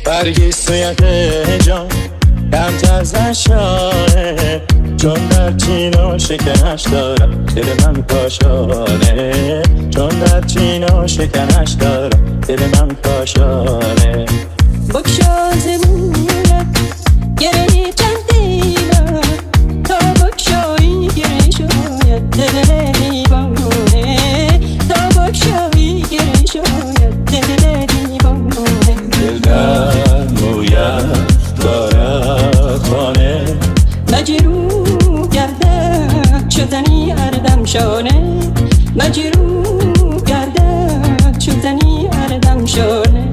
برگی سویت جان کمتر زشانه، چون در چین و شکنش دارم دل من کاشانه، چون در چین و شکنش دارم دل من کاشانه. بگشا زمونت گره چندینا، تا بگشایی گره شاید دل دیوانه، تا بگشایی گره شاید دل دیوانه. دل در مویت دارد خانه، مجروح گردد شدنی اردم شانه، مجروح گردد شدنی اردم شانه.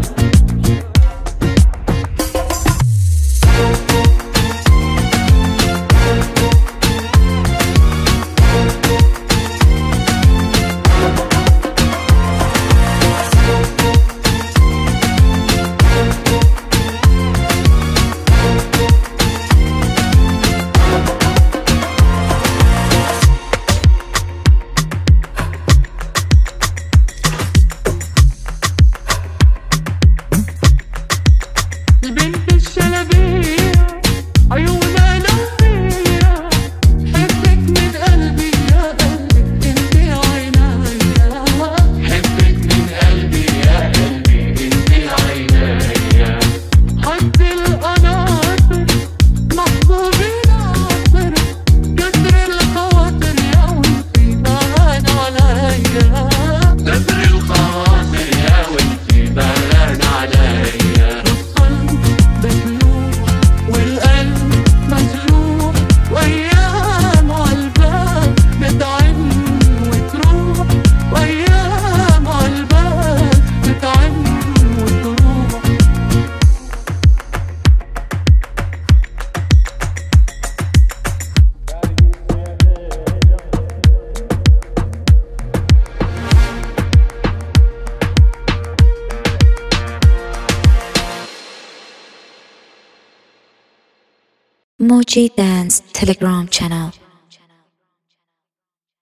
Moji Dance Telegram channel.